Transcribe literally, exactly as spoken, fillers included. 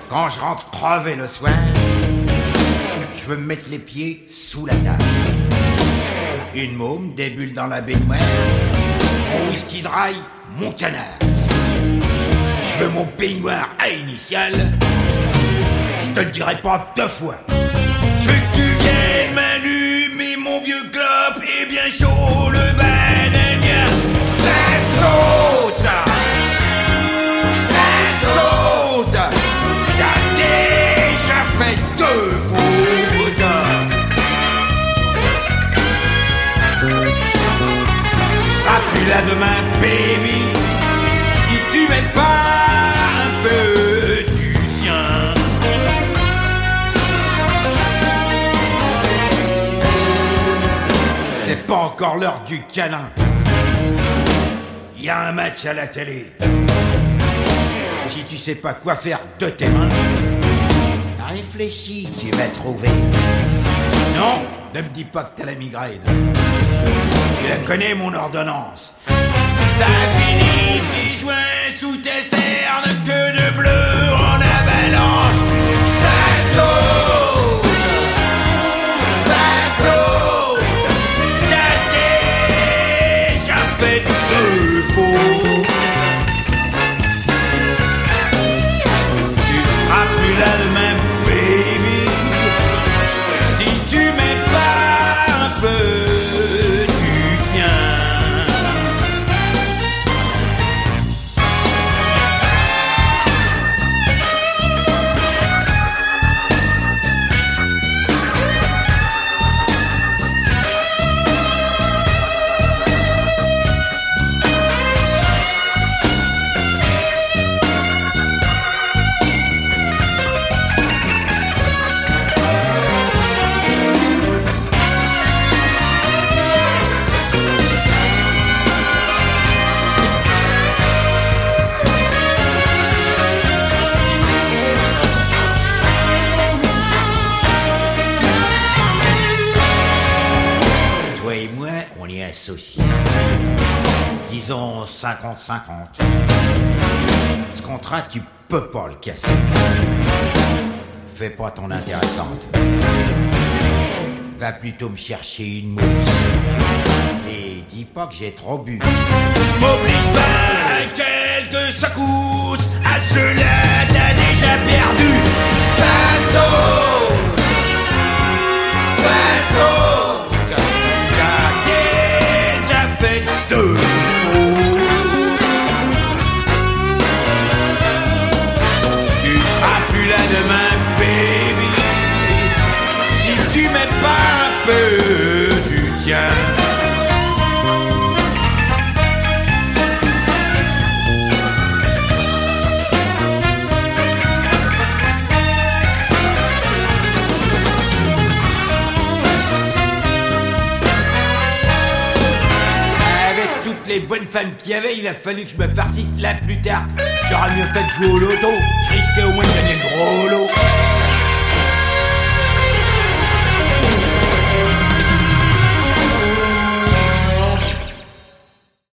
Quand je rentre crevé le soir, je veux me mettre les pieds sous la table. Une môme, des bulles dans la baignoire, mon whisky dry, mon canard. Je veux mon peignoir à initiale, je te le dirai pas deux fois. Je veux que tu viennes m'allumer mon vieux clope et bien chaud le banania. Ça saute, ça saute. T'as déjà fait deux fautes. Tu seras plus là demain, baby, si tu m'aides pas un peu du tien. C'est pas encore l'heure du câlin. Il y a un match à la télé. Si tu sais pas quoi faire de tes mains, réfléchis, tu vas trouver. Non, ne me dis pas que t'as la migraine. Tu la connais, mon ordonnance. Ça finit, petit joint sous tes cernes, que de bleu en avalanche. Ça saute, ça saute. T'as déjà fait deux faux. Tu seras plus là demain, baby, si tu m'aides pas un peu du tien. Associés. Disons cinquante cinquante. Ce contrat, tu peux pas le casser. Fais pas ton intéressante. Va plutôt me chercher une mousse. Et dis pas que j'ai trop bu. M'oblige pas à quelques secousses. À cela, t'as déjà perdu. Ça saute, ça saute. Fait deux faux. Tu seras plus là demain, baby, si tu m'aides pas un peu du tien. Les bonnes femmes qu'il y avait, il a fallu que je me farcisse la plus tard. J'aurais mieux fait de jouer au loto, je risquais au moins de gagner le gros lot.